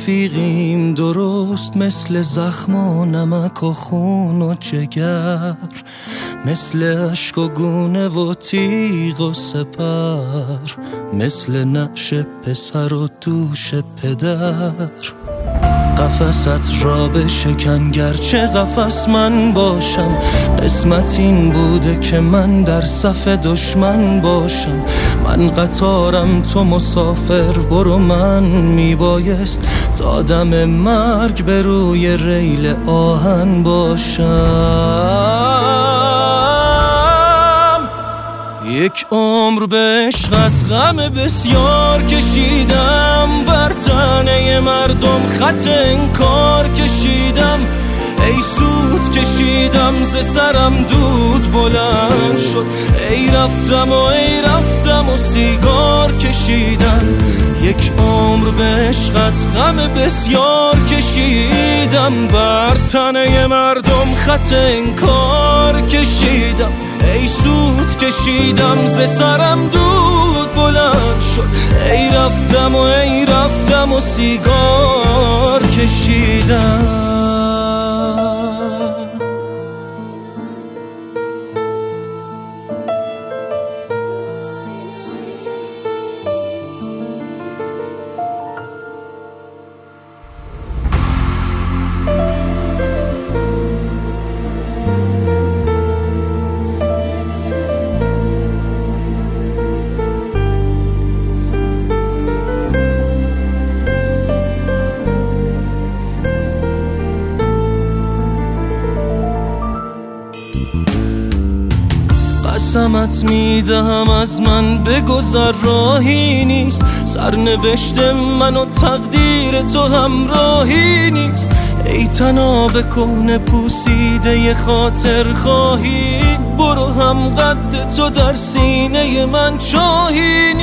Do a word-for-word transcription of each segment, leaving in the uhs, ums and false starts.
رفیقیم درست مثل زخم و نمک و خون و جگر، مثل عشق و گونه و تیغ و سپر، مثل نعش پسر و دوش پدر. قفست را بشکن گرچه قفس من باشم، قسمت این بوده که من در صف دشمن باشم. من قطارم تو مسافر، برو من میبایست تا دم مرگ به روی ریل آهن باشم. یک عمر به عشقت غم بسیار کشیدم، بر تنه مردم خط انکار کشیدم. ای سود کشیدم ز سرم دود بلند شد، ای رفتم و ای رفتم و سیگار کشیدم. یک عمر به عشقت غم بسیار کشیدم، بر تنه مردم خط انکار کشیدم. ای سود کشیدم ز سرم دود بلند شد، ای رفتم و ای رفتم و سیگار کشیدم. قسمت میدهم از من بگذر راهی نیست، سرنوشت من و تقدیر تو همراهی نیست. ای طناب کهنه پوسیده خاطر خواهی، برو هم قد تو در سینه من چاهی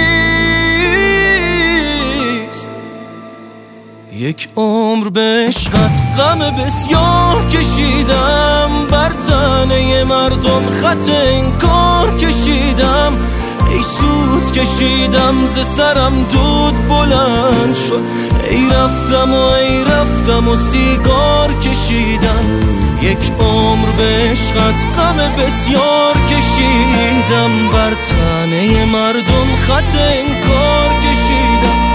نیست. یک عمر به عشقت غم بسیار کشیدم، بر تنه مردم خط انکار کشیدم. ای سود کشیدم ز سرم دود بلند شد، ای رفتم و ای رفتم و سیگار کشیدم. یک عمر به عشقت غم بسیار کشیدم، بر تنه مردم خط انکار کشیدم.